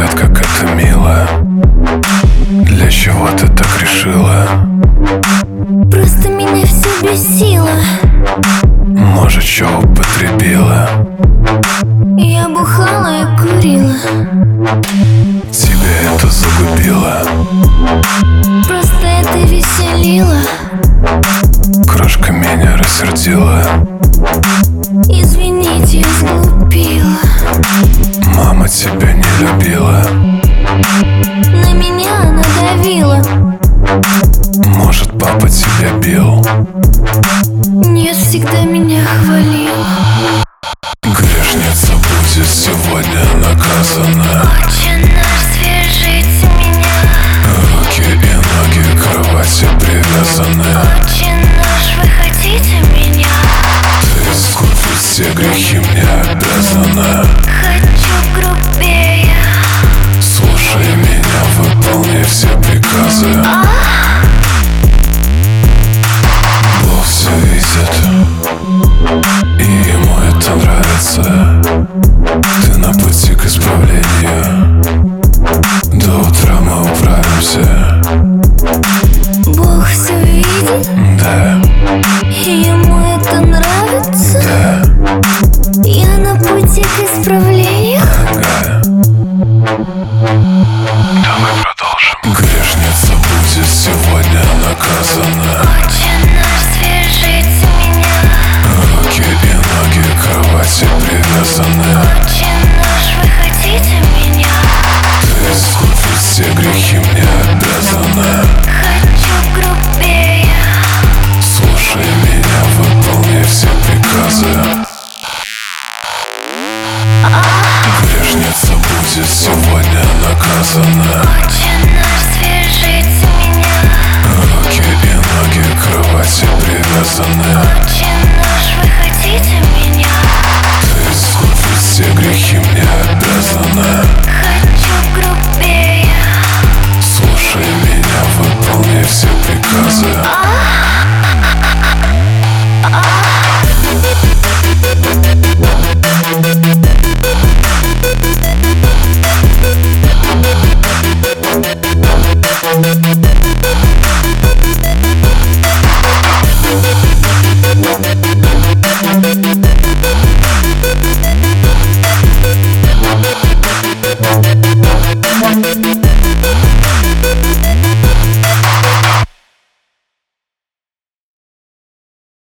взгляд, как это мило. Для чего ты так решила? Просто меня все бесило. Может, чё употребила? Я бухала и курила. Тебя это загубило? Просто это веселило. Крошка меня рассердила. Извините, я сглупила. Мама тебя не любила. На меня она давила. Может, папа тебя бил? Нет, всегда меня хвалила. Грешница будет сегодня наказана. Отче наш, свяжите меня. Руки и ноги к кровати привязаны. Отче наш, вы хотите меня? Ты искупить все грехи мне обязана. Хочу грубее. Слушай меня, выполняй все приказы. Бог все видит, и ему это нравится. Ты на пути к исправлению. До утра мы управимся. Бог все видит, Да, и ему это нравится. да, Я на пути к исправлению. ага. Давай продолжим. Грешница будет сегодня наказана. Отче наш, свяжите меня. Руки и ноги к кровати привязаны. Отче наш, вы хотите меня? Ты искупить все грехи мне обязана. Хочу грубее. Слушай меня, выполняй все приказы. Грешница будет сегодня наказана. Отче наш, свяжите меня. Руки и ноги к кровати привязаны. Отче